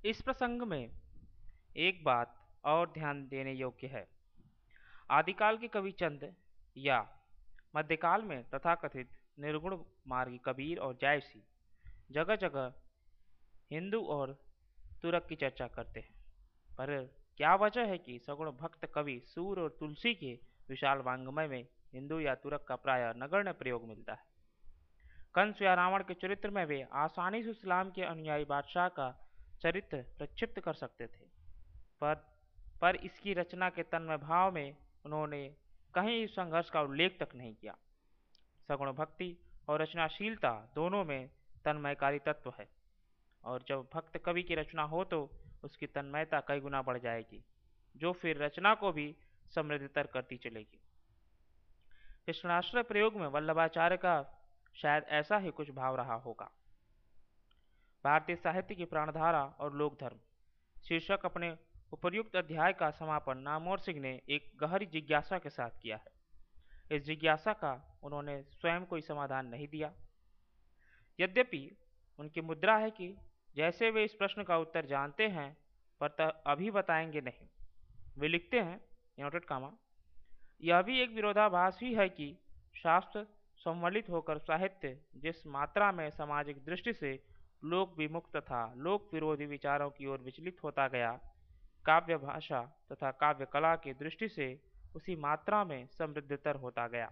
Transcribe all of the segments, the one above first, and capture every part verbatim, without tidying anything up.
इस प्रसंग में एक बात और ध्यान देने योग्य है। आदिकाल के कवि चंद या मध्यकाल में तथाकथित निर्गुण मार्गी कबीर और जायसी जगह जगह हिंदू और तुरक की चर्चा करते हैं। पर क्या वजह है कि सगुण भक्त कवि सूर और तुलसी के विशाल वांग्मय में हिंदू या तुरक का प्राय नगण्य प्रयोग मिलता है। कंस या रावण के चरित्र में वे आसानी से इस्लाम के अनुयायी बादशाह का चरित्र प्रक्षिप्त कर सकते थे, पर पर इसकी रचना के तन्मय भाव में उन्होंने कहीं इस संघर्ष का उल्लेख तक नहीं किया। सगुण भक्ति और रचनाशीलता दोनों में तन्मयकारी तत्व है, और जब भक्त कवि की रचना हो तो उसकी तन्मयता कई गुना बढ़ जाएगी, जो फिर रचना को भी समृद्धतर करती चलेगी। कृष्णाश्रय प्रयोग में वल्लभाचार्य का शायद ऐसा ही कुछ भाव रहा होगा। भारतीय साहित्य की प्राणधारा और लोक धर्म शीर्षक अपने उपर्युक्त अध्याय का समापन नामोर सिंह ने एक गहरी जिज्ञासा के साथ किया है। इस जिज्ञासा का उन्होंने स्वयं कोई समाधान नहीं दिया, यद्यपि उनकी मुद्रा है कि जैसे वे इस प्रश्न का उत्तर जानते हैं पर अभी बताएंगे नहीं। वे लिखते हैं नोटेड कामा, यह भी एक विरोधाभास ही है कि शास्त्र सम्मिलित होकर साहित्य जिस मात्रा में सामाजिक दृष्टि से लोक विमुख तथा लोक विरोधी विचारों की ओर विचलित होता गया, काव्य भाषा तथा काव्य कला की दृष्टि से उसी मात्रा में समृद्धतर होता गया।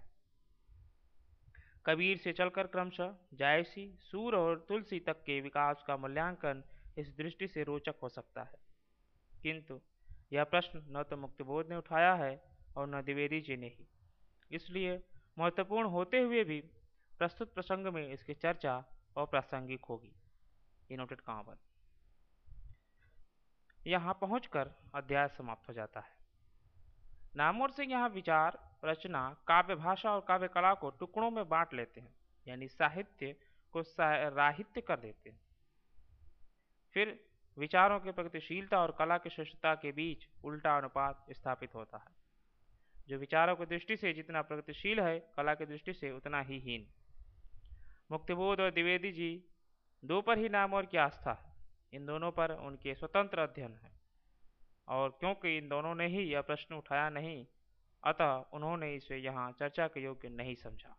कबीर से चलकर क्रमशः जायसी, सूर और तुलसी तक के विकास का मूल्यांकन इस दृष्टि से रोचक हो सकता है, किंतु यह प्रश्न न तो मुक्तिबोध ने उठाया है और न द्विवेदी जी ने ही। इसलिए महत्वपूर्ण होते हुए भी प्रस्तुत प्रसंग में इसकी चर्चा अप्रासंगिक होगी। नोटेड कहाँ पर यहाँ पहुंचकर अध्याय समाप्त हो जाता है। नामोर सिंह यहाँ विचार, रचना, काव्य भाषा और काव्य कला को टुकड़ों में बांट लेते हैं, यानी साहित्य को राहित्य कर देते हैं। फिर विचारों की प्रगतिशीलता और कला की श्रेष्ठता के बीच उल्टा अनुपात स्थापित होता है। जो विचारों की दृष्टि से जितना प्रगतिशील है, कला की दृष्टि से उतना ही हीन। मुक्तिबोध और द्विवेदी जी दो पर ही नामोर की आस्था है, इन दोनों पर उनके स्वतंत्र अध्ययन है, और क्योंकि इन दोनों ने ही यह प्रश्न उठाया नहीं, अतः उन्होंने इसे यहाँ चर्चा के योग्य नहीं समझा।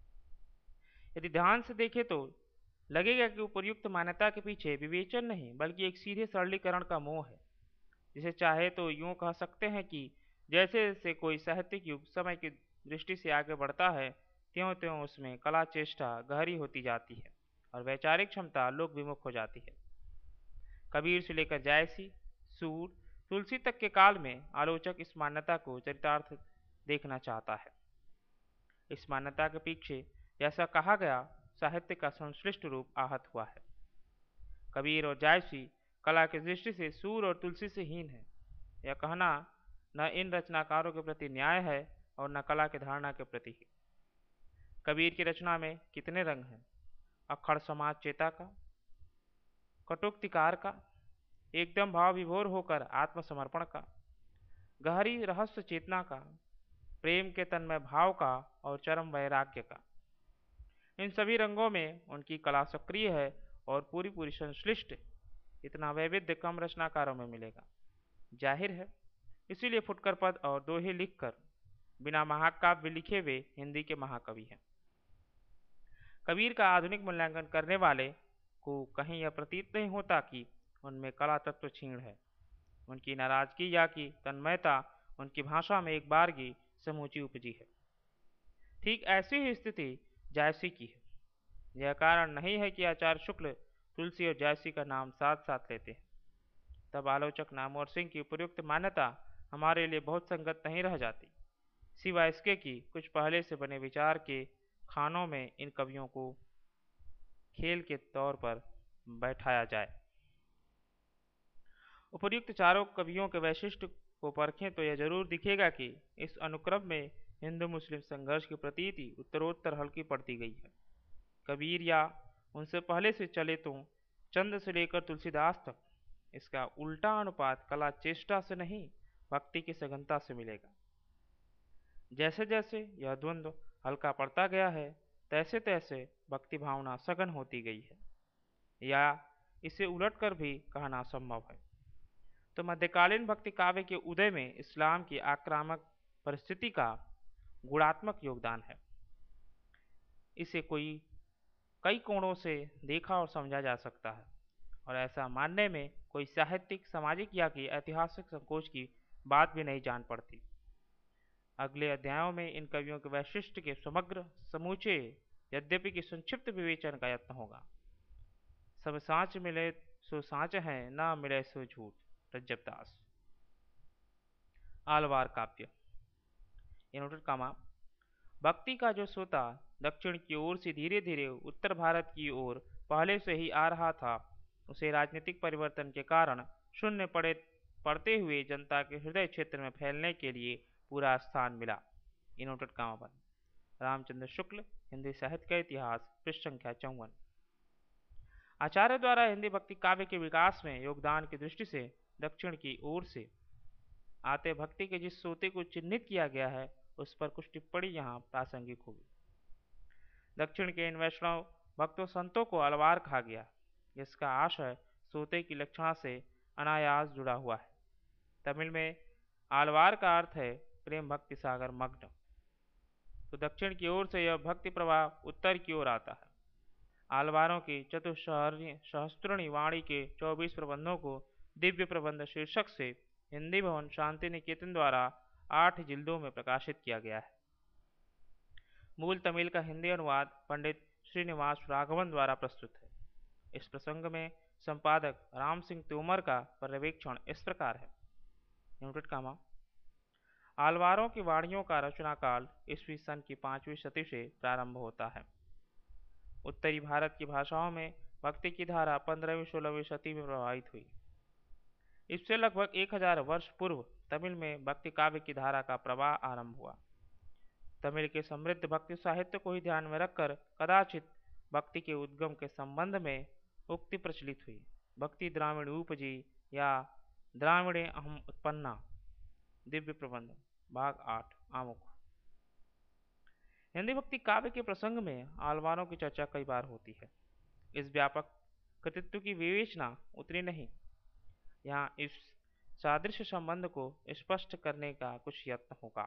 यदि ध्यान से देखें तो लगेगा कि उपर्युक्त मान्यता के पीछे विवेचन नहीं बल्कि एक सीधे सरलीकरण का मोह है, जिसे चाहे तो यूं कह सकते हैं कि जैसे जैसे कोई साहित्यिक युग समय की दृष्टि से आगे बढ़ता है, त्यों त्यों उसमें कला चेष्टा गहरी होती जाती है और वैचारिक क्षमता लोक विमुख हो जाती है। कबीर से लेकर जायसी, सूर, तुलसी तक के काल में आलोचक इस मान्यता को चरितार्थ देखना चाहता है। इस मान्यता के पीछे जैसा कहा गया साहित्य का संश्लिष्ट रूप आहत हुआ है। कबीर और जायसी कला की दृष्टि से सूर और तुलसी से हीन है, यह कहना न इन रचनाकारों के प्रति न्याय है और न कला की धारणा के प्रति ही। कबीर की रचना में कितने रंग हैं, अखड़ समाज चेता का, कटोक्तिकार का, एकदम भाव विभोर होकर आत्मसमर्पण का, गहरी रहस्य चेतना का, प्रेम के तन्मय भाव का और चरम वैराग्य का। इन सभी रंगों में उनकी कला सक्रिय है और पूरी पूरी संश्लिष्ट। इतना वैविध्य कम रचनाकारों में मिलेगा, जाहिर है। इसीलिए फुटकर पद और दोहे लिखकर बिना महाकाव्य लिखे वे हिंदी के महाकवि हैं। कबीर का आधुनिक मूल्यांकन करने वाले को कहीं यह प्रतीत नहीं होता कि उनमें कला तत्व क्षीण है। उनकी नाराजगी या की तन्मयता उनकी भाषा में एक बारगी समूची उपजी है। ठीक ऐसी ही स्थिति जायसी की है। यह कारण नहीं है कि आचार्य शुक्ल तुलसी और जायसी का नाम साथ साथ लेते हैं, तब आलोचक नामोर सिंह की उपयुक्त मान्यता हमारे लिए बहुत संगत नहीं रह जाती, सिवाय इसके कि कुछ पहले से बने विचार के खानों में इन कवियों को खेल के तौर पर बैठाया जाए। उपर्युक्त चारों कवियों के वैशिष्ट्य को परखें तो यह जरूर दिखेगा कि इस अनुक्रम में हिंदू मुस्लिम संघर्ष की प्रतीति उत्तरोत्तर हल्की पड़ती गई है। कबीर या उनसे पहले से चले तो चंद से लेकर तुलसीदास तक इसका उल्टा अनुपात कला चेष्टा से नहीं भक्ति की सघनता से मिलेगा। जैसे जैसे यह द्वंद्व हल्का पड़ता गया है, तैसे तैसे भक्ति भावना सघन होती गई है, या इसे उलटकर भी कहना असंभव है। तो मध्यकालीन भक्ति काव्य के उदय में इस्लाम की आक्रामक परिस्थिति का गुणात्मक योगदान है। इसे कोई कई कोणों से देखा और समझा जा सकता है, और ऐसा मानने में कोई साहित्यिक, सामाजिक या कि ऐतिहासिक संकोच की बात भी नहीं जान पड़ती। अगले अध्यायों में इन कवियों के वैशिष्ट्य के समग्र, समूचे, यद्यपि कि संक्षिप्त विवेचन का यत्न होगा। सब साँच मिले सो साँच है, ना मिले सो झूठ। रज्जब दास। आलवार काव्य। इनवर्टेड कामा, भक्ति का जो सोता दक्षिण की ओर से धीरे धीरे उत्तर भारत की ओर पहले से ही आ रहा था, उसे राजनीतिक परिवर्तन के कारण शून्य पड़े पड़ते हुए जनता के हृदय क्षेत्र में फैलने के लिए पूरा स्थान मिला। इनवर्टेड कामा बंद। रामचंद्र शुक्ल, हिंदी साहित्य का इतिहास, पृष्ठ संख्या चौवन। आचार्य द्वारा हिंदी भक्ति काव्य के विकास में योगदान की दृष्टि से दक्षिण की ओर से आते भक्ति के जिस सोते को चिन्हित किया गया है, उस पर कुछ टिप्पणी यहाँ प्रासंगिक होगी। दक्षिण के इन वैष्णव भक्तों संतों को अलवार कहा गया, जिसका आशय सोते की लक्षणा से अनायास जुड़ा हुआ है। तमिल में आलवार का अर्थ है प्रेम भक्ति सागर मग्न। तो दक्षिण की ओर से यह भक्ति प्रवाह उत्तर की ओर आता है। आलवारों की चतुसहस्त्रणी वाणी के चौबीस प्रबंधों को दिव्य प्रबंध शीर्षक से हिंदी भवन शांति निकेतन द्वारा आठ जिल्दों में प्रकाशित किया गया है। मूल तमिल का हिंदी अनुवाद पंडित श्रीनिवास राघवन द्वारा प्रस्तुत है। इस प्रसंग में संपादक राम सिंह तोमर का पर्यवेक्षण इस प्रकार है। नोटेड कामा, आलवारों की वाणियों का रचना काल ईस्वी सन की पांचवी सदी से प्रारंभ होता है। उत्तरी भारत की भाषाओं में भक्ति की धारा पंद्रहवीं सोलहवीं सदी में प्रभावित हुई। इससे लगभग एक हजार वर्ष पूर्व तमिल में भक्ति काव्य की धारा का प्रवाह आरंभ हुआ। तमिल के समृद्ध भक्ति साहित्य को ही ध्यान में रखकर कदाचित भक्ति के उद्गम के संबंध में उक्ति प्रचलित हुई, भक्ति द्राविण उपजी या द्राविणे अहम उत्पन्ना। दिव्य प्रबंध भाग आठ आमुख। हिंदी भक्ति काव्य के प्रसंग में आलवारों की चर्चा कई बार होती है। इस व्यापक कृतित्व की विवेचना उतनी नहीं। यहाँ इस सादृश्य संबंध को स्पष्ट करने का कुछ यत्न होगा।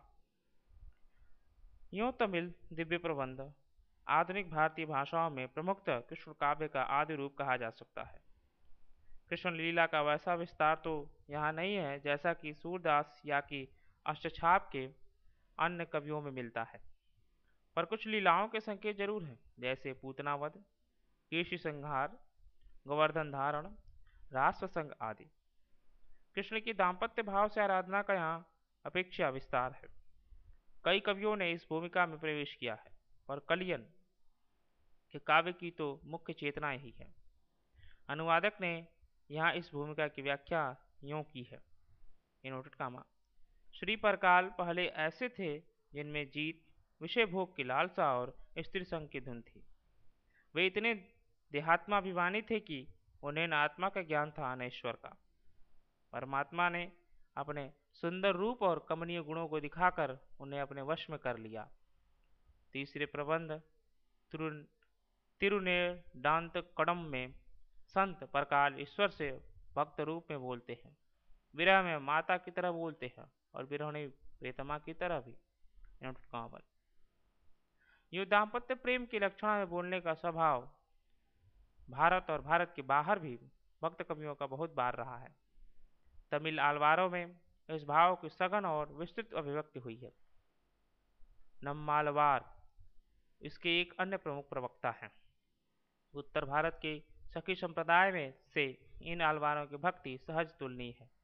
यूं तमिल दिव्य प्रबंध आधुनिक भारतीय भाषाओं में प्रमुखतः कृष्ण काव्य का आदि रूप कहा जा सकता है। कृष्ण लीला का वैसा विस्तार तो यहाँ नहीं है जैसा कि सूरदास या कि अष्टछाप के अन्य कवियों में मिलता है, पर कुछ लीलाओं के संकेत जरूर हैं, जैसे पूतनावध, केशी संहार, गोवर्धन धारण, रास प्रसंग आदि। कृष्ण की दाम्पत्य भाव से आराधना का यहाँ अपेक्षा विस्तार है। कई कवियों ने इस भूमिका में प्रवेश किया है, पर कलियन के काव्य की तो मुख्य चेतना यही है। अनुवादक ने यहाँ इस भूमिका की व्याख्या यूं की है। इनोटेड कामा, श्री परकाल पहले ऐसे थे जिनमें जीत, विषय भोग की लालसा और स्त्री संग की धुन थी। वे इतने देहात्माभिमानी थे कि उन्हें न आत्मा का ज्ञान था न ईश्वर का। परमात्मा ने अपने सुंदर रूप और कमनीय गुणों को दिखाकर उन्हें अपने वश में कर लिया। तीसरे प्रबंध तिरुनेदांत कडम में संत परकाल ईश्वर से भक्त रूप में बोलते हैं, विरह में माता की तरह बोलते हैं और विरहणी प्रेतमा की तरह भी। यह दाम्पत्य प्रेम की लक्षणा में बोलने का स्वभाव भारत और भारत के बाहर भी भक्त कवियों का बहुत बार रहा है। तमिल आलवारों में इस भाव की सघन और विस्तृत अभिव्यक्ति हुई है। नम्मालवार इसके एक अन्य प्रमुख प्रवक्ता हैं। उत्तर भारत के सखी संप्रदाय में से इन आलवारों की भक्ति सहज तुलनीय है।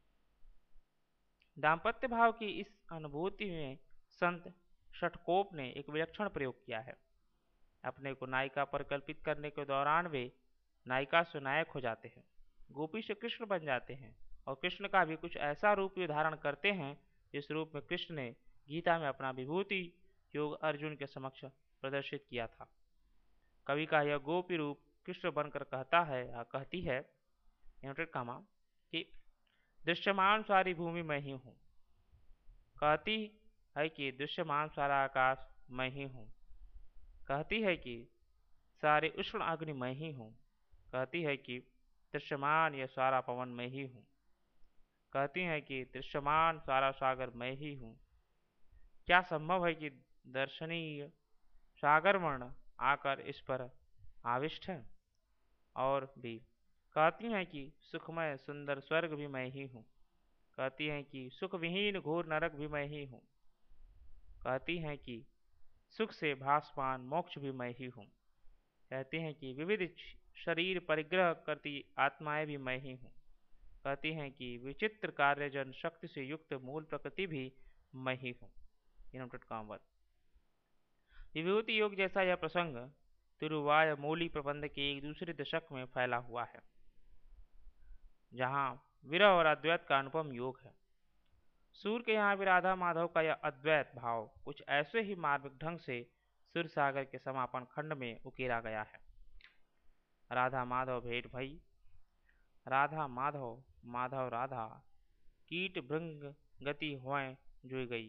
दाम्पत्य भाव की इस अनुभूति में संत षटकोप ने एक विलक्षण प्रयोग किया है। अपने को नायिका पर कल्पित करने के दौरान वे नायिका से नायक हो जाते हैं, गोपी से कृष्ण बन जाते हैं और कृष्ण का भी कुछ ऐसा रूप धारण करते हैं जिस रूप में कृष्ण ने गीता में अपना विभूति योग अर्जुन के समक्ष प्रदर्शित किया था। कवि का यह गोपी रूप कृष्ण बनकर कहता है या कहती है कामा कि दृश्यमान सारी भूमि मैं ही हूँ, कहती है कि दृश्यमान सारा आकाश मैं ही हूँ, कहती है कि सारे उष्ण अग्नि मैं ही हूँ, कहती है कि दृश्यमान यह सारा पवन मैं ही हूँ। कहती हैं कि दृश्यमान सारा सागर मैं ही हूँ। क्या संभव है कि दर्शनीय सागर वर्ण आकर इस पर आविष्ट है? और भी कहती हैं कि सुखमय सुंदर स्वर्ग भी मैं ही हूँ। कहती हैं कि सुख विहीन घोर नरक भी मैं ही हूँ। कहती हैं कि सुख से भासमान मोक्ष भी मैं ही हूँ। कहती हैं कि विविध शरीर परिग्रह करती आत्माएं भी मैं ही हूँ। कहती हैं कि विचित्र कार्य जन शक्ति से युक्त मूल प्रकृति भी मैं ही हूँ। इनोटेड कामवत विभूति योग जैसा यह प्रसंग तिरुवाय मूली प्रबंध के एक दूसरे दशक में फैला हुआ है, जहाँ विरह और अद्वैत का अनुपम योग है। सूर के यहाँ भी राधा माधव का यह अद्वैत भाव कुछ ऐसे ही मार्मिक ढंग से सुर सागर के समापन खंड में उकेरा गया है। राधा माधव भेंट भई, राधा माधव माधव राधा, कीट भृंग गति होए जुई गई।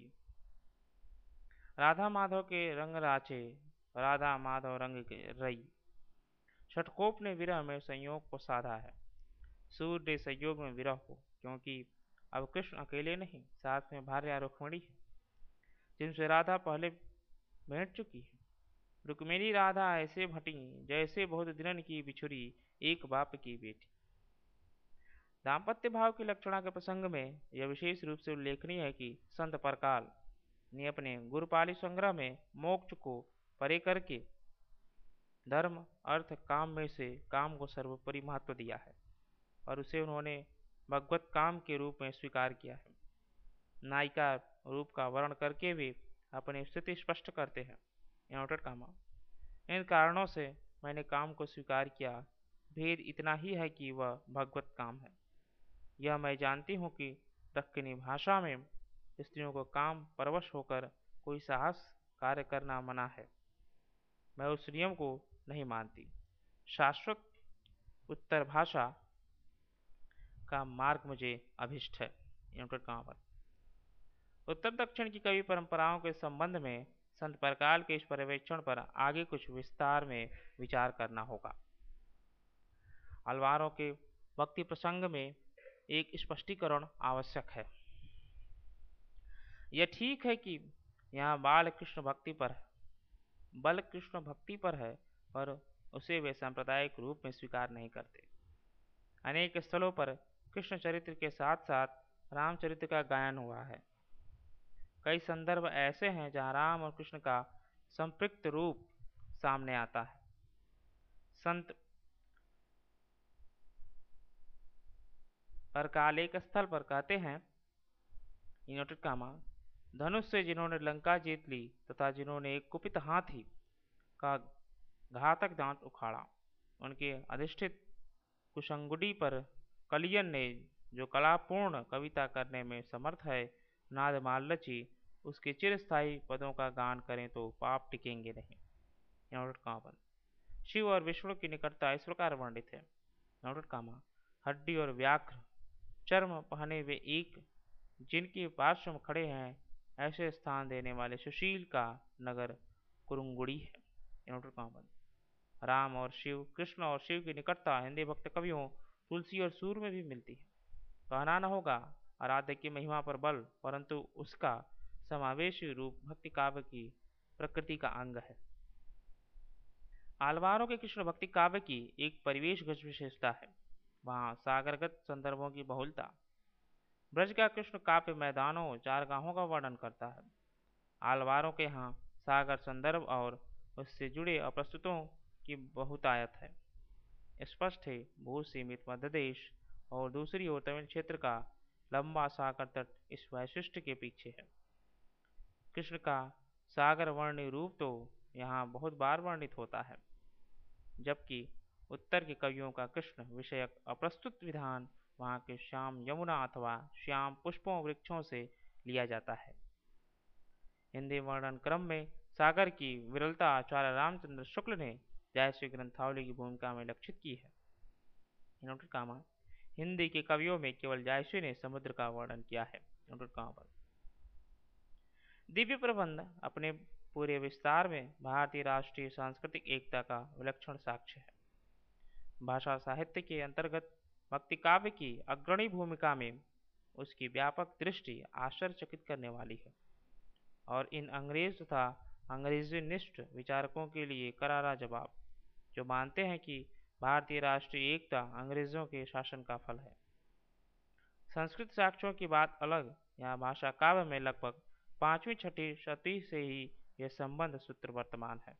राधा माधव के रंग राचे, राधा माधव रंग के रई। छठकोप ने विरह में संयोग को साधा है, सूर ने संयोग में विरह को, क्योंकि अब कृष्ण अकेले नहीं, साथ में भार्या रुक्मिणी है, जिनसे राधा पहले भेंट चुकी है। रुक्मिणी राधा ऐसे भटी जैसे बहुत दिनन की बिछुरी एक बाप की बेटी। दाम्पत्य भाव की लक्षणा के प्रसंग में यह विशेष रूप से उल्लेखनीय है कि संत परकाल ने अपने गुरुपाली संग्रह में मोक्ष को परे करके धर्म अर्थ काम में से काम को सर्वोपरि महत्व दिया है और उसे उन्होंने भगवत काम के रूप में स्वीकार किया है। नायिका रूप का वर्ण करके वे अपनी स्थिति स्पष्ट करते हैं। इनोटेड कामा इन कारणों से मैंने काम को स्वीकार किया। भेद इतना ही है कि वह भगवत काम है। यह मैं जानती हूँ कि दक्खनी भाषा में स्त्रियों को काम परवश होकर कोई साहस कार्य करना मना है। मैं उस नियम को नहीं मानती। शाश्वत उत्तर भाषा का मार्ग मुझे अभिष्ट है। उत्तर दक्षिण की कवि परंपराओं के संबंध में संत परकाल के इस पर्यवेक्षण पर आगे कुछ विस्तार में विचार करना होगा। अलवारों के भक्ति प्रसंग में एक स्पष्टीकरण आवश्यक है। यह ठीक है कि यहाँ बाल कृष्ण भक्ति पर है, बल कृष्ण भक्ति पर है, पर उसे वे सांप्रदायिक रूप में स्वीकार नहीं करते। अनेक स्थलों पर कृष्ण चरित्र के साथ साथ रामचरित्र का गायन हुआ है। कई संदर्भ ऐसे हैं जहाँ राम और कृष्ण का संपृक्त रूप सामने आता है। संत परकाल एक स्थल पर कहते हैं, इनोटेड कामा, धनुष से जिन्होंने लंका जीत ली तथा जिन्होंने एक कुपित हाथी का घातक दांत उखाड़ा, उनके अधिष्ठित कुशंगुडी पर कलियन ने जो कलापूर्ण कविता करने में समर्थ है, नाद माल्लची, उसके चिरस्थायी पदों का गान करें तो पाप टिकेंगे नहीं। इनोटेड कामा, शिव और विष्णु की निकटता इस प्रकार वर्णित है। इनोटेड कामा, हड्डी और व्याघ्र चर्म पहने वे एक, जिनके पार्श्व में खड़े हैं, ऐसे स्थान देने वाले सुशील का नगर कुरुंगुड़ी है। इनोटेड कामा, राम और शिव, कृष्ण और शिव की निकटता हिंदी भक्त कवियों तुलसी और सूर में भी मिलती है। कहना न होगा आराध्य की महिमा पर बल, परंतु उसका समावेशी रूप भक्ति काव्य की प्रकृति का अंग है। आलवारों के कृष्ण भक्ति काव्य की एक परिवेशगत विशेषता है, वहाँ सागरगत संदर्भों की बहुलता। ब्रज का कृष्ण काव्य मैदानों चारगाहों का वर्णन करता है। आलवारों के यहाँ सागर संदर्भ और उससे जुड़े अप्रस्तुतों की बहुतायत है। स्पष्ट है भू सीमित मध्य देश और दूसरी ओर तमिल क्षेत्र का लंबा सागर तट इस वैशिष्ट्य के पीछे है। कृष्ण का सागर वर्णी रूप तो यहाँ बहुत बार वर्णित होता है, जबकि उत्तर के कवियों का कृष्ण विषयक अप्रस्तुत विधान वहाँ के श्याम यमुना अथवा श्याम पुष्पों वृक्षों से लिया जाता है। हिंदी वर्णन क्रम में सागर की विरलता आचार्य रामचंद्र शुक्ल ने जयश्री ग्रंथावली की भूमिका में लक्षित की है। इनोटेड कामा, हिंदी के कवियों में केवल जयश्री ने समुद्र का वर्णन किया है। इनोटेड कामा, दिव्य प्रबंध अपने पूरे विस्तार में भारतीय राष्ट्रीय सांस्कृतिक एकता का विलक्षण साक्ष्य है। भाषा साहित्य के अंतर्गत भक्ति काव्य की अग्रणी भूमिका में उसकी व्यापक दृष्टि आश्चर्यचकित करने वाली है और इन अंग्रेज तथा अंग्रेजीनिष्ठ विचारकों के लिए करारा जवाब, जो मानते हैं कि भारतीय राष्ट्रीय एकता अंग्रेजों के शासन का फल है। संस्कृत साक्ष्यों की बात अलग, यहाँ भाषा काव्य में लगभग पांचवी छठी शती से ही यह संबंध सूत्र वर्तमान है।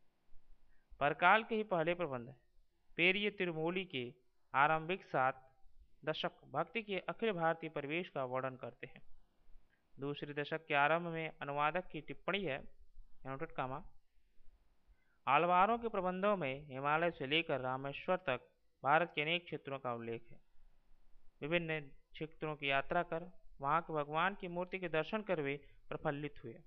परकाल के ही पहले प्रबंध पेरिय तिरुमूली के आरंभिक सात दशक भक्ति के अखिल भारतीय परिवेश का वर्णन करते हैं। दूसरे दशक के आरंभ में अनुवादक की टिप्पणी है नोटेड कामा आलवारों के प्रबंधों में हिमालय से लेकर रामेश्वर तक भारत के अनेक क्षेत्रों का उल्लेख है। विभिन्न क्षेत्रों की यात्रा कर वहां के भगवान की मूर्ति के दर्शन कर वे प्रफुल्लित हुए।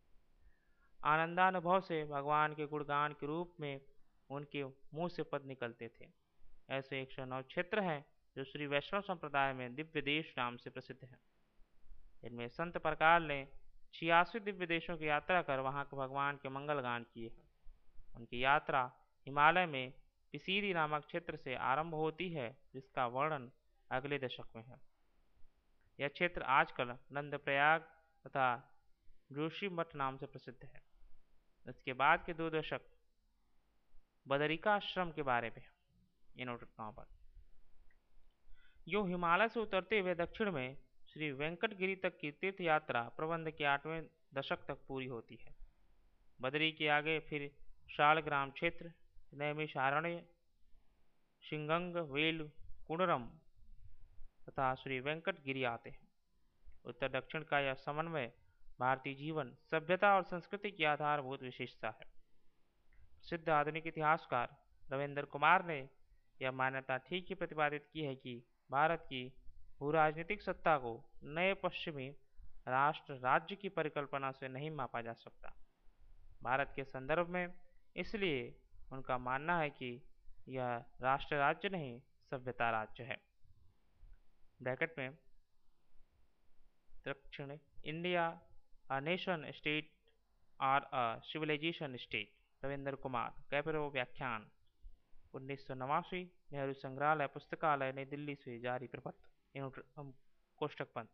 आनंदानुभव से भगवान के गुणगान के रूप में उनके मुंह से पद निकलते थे। ऐसे एक सौ नौ क्षेत्र हैं जो श्री वैष्णव संप्रदाय में दिव्य देश नाम से प्रसिद्ध हैं। इनमें संत परकाल ने छियासी दिव्य देशों की यात्रा कर वहां के भगवान के मंगल गान किए हैं। उनकी यात्रा हिमालय में पिसीरी नामक क्षेत्र से आरंभ होती है, जिसका वर्णन अगले दशक में है। यह क्षेत्र आजकल नंदप्रयाग तथा जोशीमठ नाम से प्रसिद्ध है। इसके बाद के दो दशक बदरिकाश्रम के बारे में पर यो हिमालय से उतरते हुए दक्षिण में श्री वेंकटगिरी तक की तीर्थ यात्रा प्रबंध के आठवें दशक तक पूरी होती है। बदरी के आगे फिर शालग्राम क्षेत्र, नैमिषारण्य, शिंगंग, वेल, कुंडरम तथा श्री वेंकटगिरी आते हैं। उत्तर दक्षिण का यह समन्वय भारतीय जीवन, सभ्यता और संस्कृति की आधारभूत विशेषता है। सिद्ध आधुनिक इतिहासकार रविंद्र कुमार ने यह मान्यता ठीक ही प्रतिपादित की है कि भारत की भू राजनीतिक सत्ता को नए पश्चिमी राष्ट्र राज्य की परिकल्पना से नहीं मापा जा सकता। भारत के संदर्भ में इसलिए उनका मानना है कि यह राष्ट्र राज्य नहीं, सभ्यता राज्य है। ब्रैकेट में दक्षिण इंडिया अ नेशन स्टेट और a civilization state, Ravindra Kumar, Caparo व्याख्यान, उन्नीस सौ नवासी, नेहरू संग्रहालय पुस्तकालय, नई दिल्ली से जारी प्रपत्र, कोष्टक बंद।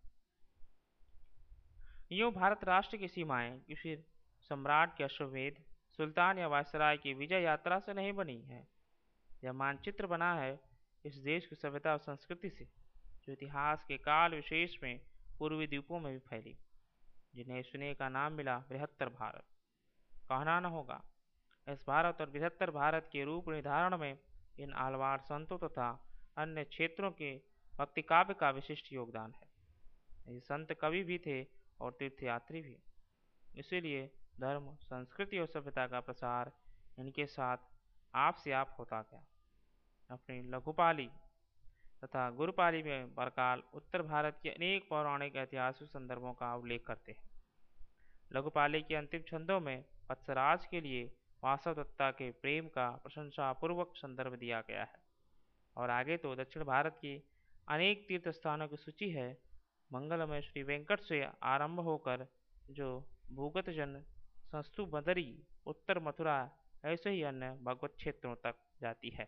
यूँ भारत राष्ट्र की सीमाएं किसी सम्राट के अश्वमेध, सुल्तान या वायसराय की विजय यात्रा से नहीं बनी है। यह मानचित्र बना है इस देश की सभ्यता और संस्कृति से, जो इतिहास के काल विशेष में पूर्वी द्वीपों में भी फैली, जिन्हें सुने का नाम मिला बृहत्तर भारत। कहना न होगा, इस भारत और बृहत्तर भारत के रूप निर्धारण में इन आलवार संतों तथा अन्य क्षेत्रों के भक्ति काव्य का विशिष्ट योगदान है। ये संत कवि भी थे और तीर्थयात्री भी, इसीलिए धर्म, संस्कृति और सभ्यता का प्रसार इनके साथ आप से आप होता गया। अपनी लघुपाली तथा गुरुपाली में परकाल उत्तर भारत के अनेक पौराणिक ऐतिहासिक संदर्भों का उल्लेख करते हैं। लघुपाली के अंतिम छंदों में वत्सराज के लिए वासव दत्ता के प्रेम का प्रशंसापूर्वक संदर्भ दिया गया है और आगे तो दक्षिण भारत की अनेक तीर्थ स्थानों की सूची है। मंगलमय श्री वेंकट से आरंभ होकर जो भूगत जन संस्तु बदरी, उत्तर मथुरा, ऐसे ही अन्य भगवत क्षेत्रों तक जाती है।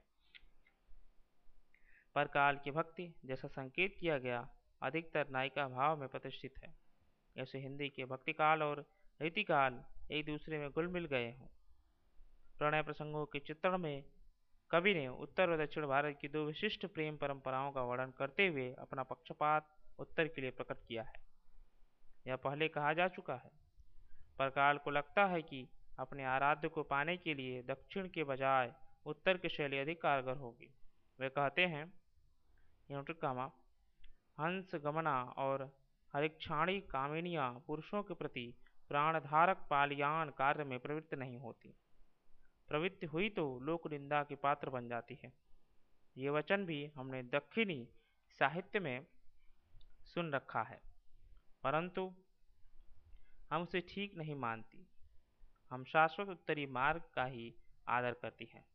परकाल की भक्ति, जैसा संकेत किया गया, अधिकतर नायिका भाव में प्रतिष्ठित है। ऐसे हिंदी के भक्तिकाल और रीतिकाल एक दूसरे में घुल मिल गए हों। प्रणय प्रसंगों के चित्रण में कवि ने उत्तर और दक्षिण भारत की दो विशिष्ट प्रेम परंपराओं का वर्णन करते हुए अपना पक्षपात उत्तर के लिए प्रकट किया है। यह पहले कहा जा चुका है। परकाल को लगता है कि अपने आराध्य को पाने के लिए दक्षिण के बजाय उत्तर की शैली अधिक कारगर होगी। वे कहते हैं, कामा हंस गमना और हरिक्षाणी कामिनियां पुरुषों के प्रति प्राणधारक पालियान कार्य में प्रवृत्त नहीं होती। प्रवृत्ति हुई तो लोक निंदा की पात्र बन जाती है। ये वचन भी हमने दक्षिणी साहित्य में सुन रखा है, परंतु हम उसे ठीक नहीं मानती। हम शाश्वत उत्तरी मार्ग का ही आदर करती हैं।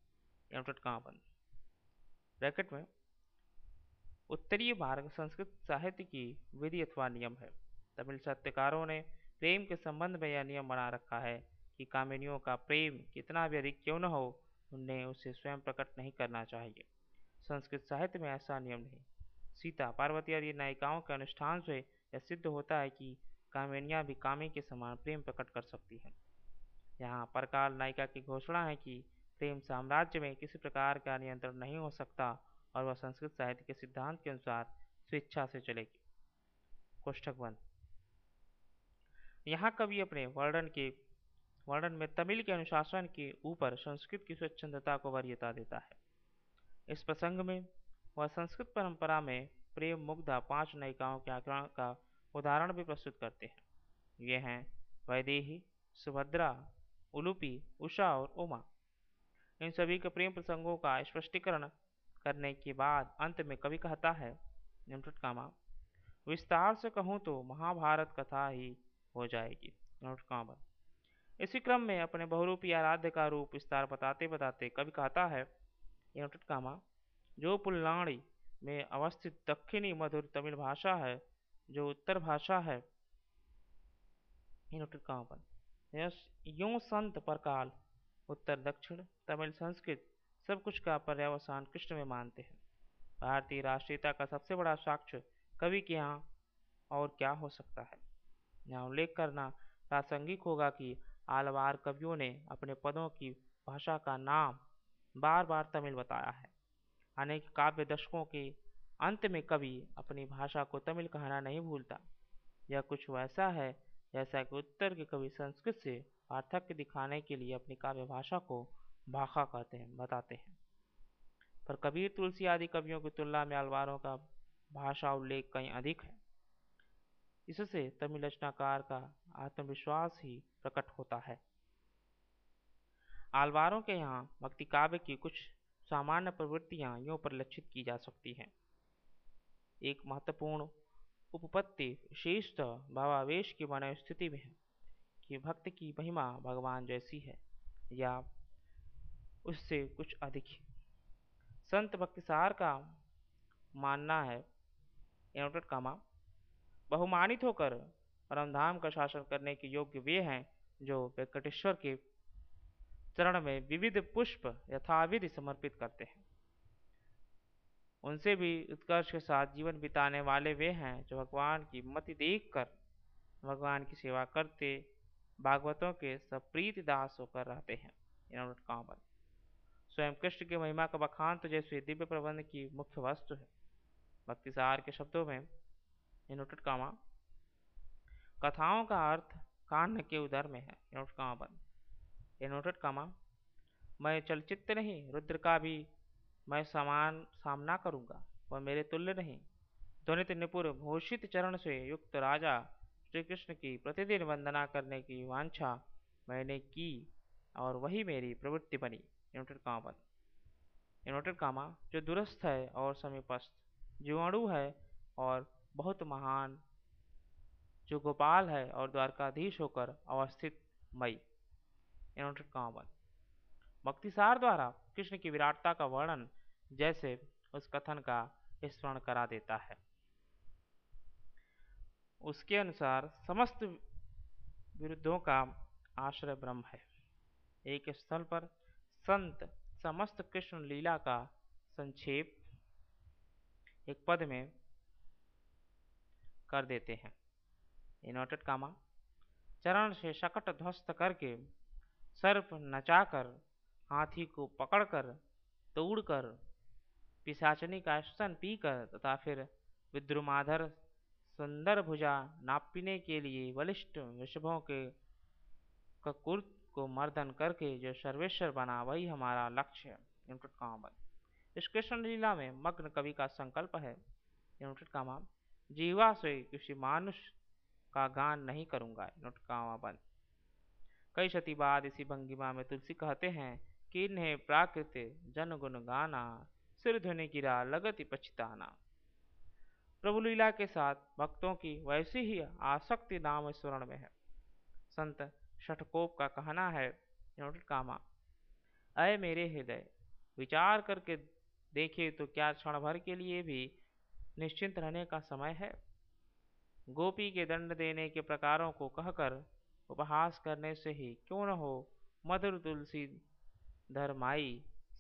ब्रैकेट में उत्तरीय मार्ग संस्कृत साहित्य की विधि अथवा नियम है। तमिल साहित्यकारों ने प्रेम के संबंध में यह नियम बना रखा है कि कामिनियों का प्रेम कितना भी अधिक क्यों न हो, उन्हें उसे स्वयं प्रकट नहीं करना चाहिए। संस्कृत साहित्य में ऐसा नियम नहीं। सीता पार्वती आदि नायिकाओं के अनुष्ठान से यह सिद्ध होता है कि कामिनियाँ भी कामी के समान प्रेम प्रकट कर सकती हैं। यहाँ परकाल नायिका की घोषणा है कि प्रेम साम्राज्य में किसी प्रकार का नियंत्रण नहीं हो सकता और वह संस्कृत साहित्य के सिद्धांत के अनुसार स्वेच्छा से चलेगी। कोष्ठक बंद। यहाँ कवि अपने वर्णन के वर्णन में तमिल के अनुशासन के ऊपर संस्कृत की स्वच्छंदता को वरीयता देता है। इस प्रसंग में वह संस्कृत परंपरा में प्रेम मुग्धा पांच नायिकाओं के आचरण का उदाहरण भी प्रस्तुत करते हैं। ये हैं वैदेही, सुभद्रा, उलूपी, उषा और उमा। इन सभी के प्रेम प्रसंगों का स्पष्टीकरण करने के बाद अंत में कवि कहता है, कामा विस्तार से कहूँ तो महाभारत कथा ही हो जाएगी। इसी क्रम में अपने बहुरूपी आराध्य का रूप विस्तार बताते बताते कवि कहता है, कामा जो पुल्लाणी में अवस्थित दक्षिणी मधुर तमिल भाषा है, जो उत्तर भाषा है, यूं संत परकाल उत्तर दक्षिण तमिल संस्कृत सब कुछ का पर्यावसान कृष्ण में मानते हैं। भारतीय राष्ट्रीयता का सबसे बड़ा साक्ष्य कवि के यहाँ और क्या हो सकता है। यहाँ उल्लेख करना प्रासंगिक होगा कि आलवार कवियों ने अपने पदों की भाषा का नाम बार बार तमिल बताया है। अनेक काव्य दशकों के अंत में कवि अपनी भाषा को तमिल कहना नहीं भूलता। यह कुछ वैसा है जैसा कि उत्तर के कवि संस्कृत से पार्थक्य दिखाने के लिए अपनी काव्य भाषा को भाषा कहते हैं बताते हैं। पर कबीर तुलसी आदि कवियों की तुलना में अलवारों का भाषा उल्लेख कहीं अधिक है। इससे तमिल रचनाकार का आत्मविश्वास ही प्रकट होता है। आलवारों के यहाँ भक्ति काव्य की कुछ सामान्य प्रवृत्तियां यूं परिलक्षित की जा सकती हैं। एक महत्वपूर्ण उपपत्ति विशेषतः भावावेश की बने स्थिति में है कि भक्त की महिमा भगवान जैसी है या उससे कुछ अधिक है। संत भक्तिसार का मानना है, कामा बहुमानित होकर परमधाम का शासन करने के योग्य वे हैं जो वेंकटेश्वर के चरण में विविध पुष्प यथाविधि समर्पित करते हैं। उनसे भी उत्कर्ष के साथ जीवन बिताने वाले वे हैं जो भगवान की मति देखकर भगवान की सेवा करते भागवतों के सप्रीति दास होकर रहते हैं। स्वयं कृष्ण की महिमा का बखान तो जैसे दिव्य प्रबंध की मुख्य वस्तु है। भक्तिसार के शब्दों में कामा कथाओं का अर्थ कान के उदर में है। कामा मैं चलचित्र नहीं, रुद्र का भी मैं समान सामना करूंगा, वह मेरे तुल्य नहीं। ध्वनित निपुर भूषित चरण से युक्त राजा श्री कृष्ण की प्रतिदिन वंदना करने की वांछा मैंने की और वही मेरी प्रवृत्ति बनी। कामा जो दूरस्थ है और समीपस्थ, जो अणु है और बहुत महान, जो गोपाल है और द्वारकाधीश होकर अवस्थित मई। भक्तिसार द्वारा कृष्ण की विराटता का वर्णन जैसे उस कथन का स्मरण करा देता है। उसके अनुसार समस्त विरुद्धों का आश्रय ब्रह्म है। एक स्थल पर संत समस्त कृष्ण लीला का संक्षेप एक पद में कर देते हैं। इनोटेड कामा चरण से शकट ध्वस्त करके, सर्प नचाकर, हाथी को पकड़कर, तोड़कर, पिशाचनी का स्तन पीकर तथा फिर विद्रुमाधर सुंदर भुजा नापने के लिए बलिष्ठ वृषभों के ककुर्त को मर्दन करके जो सर्वेश्वर बना वही हमारा लक्ष्य है। इस कृष्ण लीला में मग्न कवि का संकल्प है, कामा जीवा से किसी मानुष का गान नहीं करूंगा। बंद। कई शती बाद इसी भंगिमा में तुलसी कहते हैं कि इन्हें प्राकृत जन गुण गाना, सिर ध्वनि गिरा लगति पछताना। प्रभु लीला के साथ भक्तों की वैसी ही आसक्ति नाम स्मरण में है। संत षटकोप का कहना है, कामा अय मेरे हृदय, विचार करके देखे तो क्या क्षण भर के लिए भी निश्चिंत रहने का समय है। गोपी के दंड देने के प्रकारों को कहकर उपहास करने से ही क्यों न हो मधुर तुलसी धर्माई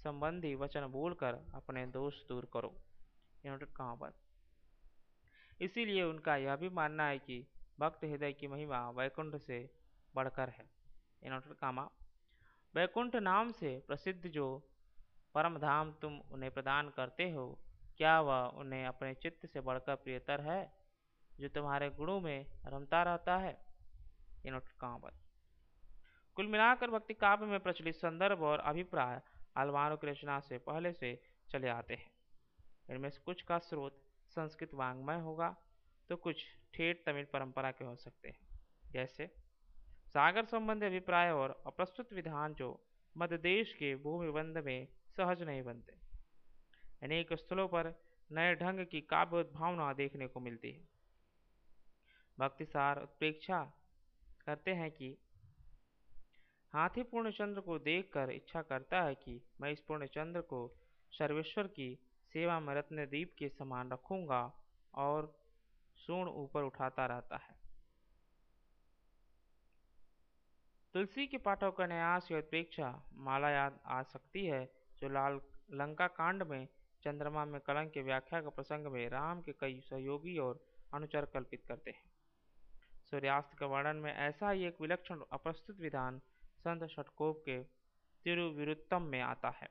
संबंधी वचन बोलकर अपने दोष दूर करो। इन्वर्टेड कॉमा बंद। इसीलिए उनका यह भी मानना है कि भक्त हृदय की महिमा वैकुंठ से बढ़कर है। इन्वर्टेड कॉमा वैकुंठ नाम से प्रसिद्ध जो परम धाम तुम उन्हें प्रदान करते हो, क्या वह उन्हें अपने चित्त से बढ़कर प्रियतर है, जो तुम्हारे गुणों में रमता रहता है। इन्वर्टेड कॉमा बंद। कुल मिलाकर भक्ति काव्य में प्रचलित संदर्भ और अभिप्राय आलवारों की रचना से पहले से चले आते हैं। इनमें से कुछ का स्रोत संस्कृत वाङ्मय होगा तो कुछ ठेठ तमिल परंपरा के हो सकते हैं, जैसे सागर संबंधी अभिप्राय और अप्रस्तुत विधान जो मध्य देश के भूमिबंध में सहज नहीं बनते। अनेक स्थलों पर नए ढंग की काव्य उद्भावना देखने को मिलती है। भक्तिसार उत्प्रेक्षा करते हैं कि हाथी पूर्णचंद्र को देखकर इच्छा करता है कि मैं इस पूर्णचंद्र को सर्वेश्वर की सेवा में रत्नदीप के समान रखूंगा, और सूर्ण ऊपर उठाता रहता है। तुलसी के पाठों का न्यास या उत्प्रेक्षा माला याद आ सकती है, जो लाल लंका कांड में चंद्रमा में कलंक की व्याख्या के प्रसंग में राम के कई सहयोगी और अनुचर कल्पित करते हैं। सूर्यास्त के वर्णन में ऐसा ही एक विलक्षण अप्रस्तुत विधान संत षटकोप के तिरुविरुत्तम में आता है।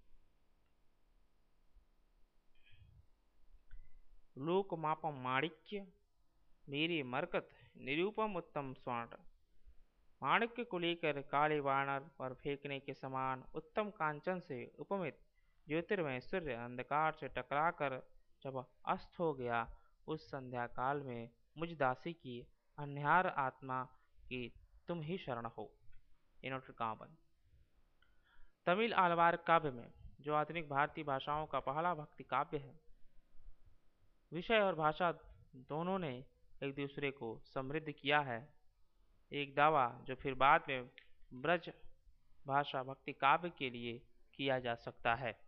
लोक मापम माणिक्य मेरी मरकत निरूपम उत्तम स्वर्ण। माणिक्य को लेकर काले वानर पर फेंकने के समान उत्तम कांचन से उपमित ज्योतिर्मय सूर्य अंधकार से टकराकर जब अस्त हो गया, उस संध्या काल में मुझ दासी की अन्हार आत्मा की तुम ही शरण हो। इन्वर्टेड कॉमा बंद। तमिल आलवार काव्य में, जो आधुनिक भारतीय भाषाओं का पहला भक्ति काव्य है, विषय और भाषा दोनों ने एक दूसरे को समृद्ध किया है। एक दावा जो फिर बाद में ब्रज भाषा भक्ति काव्य के लिए किया जा सकता है।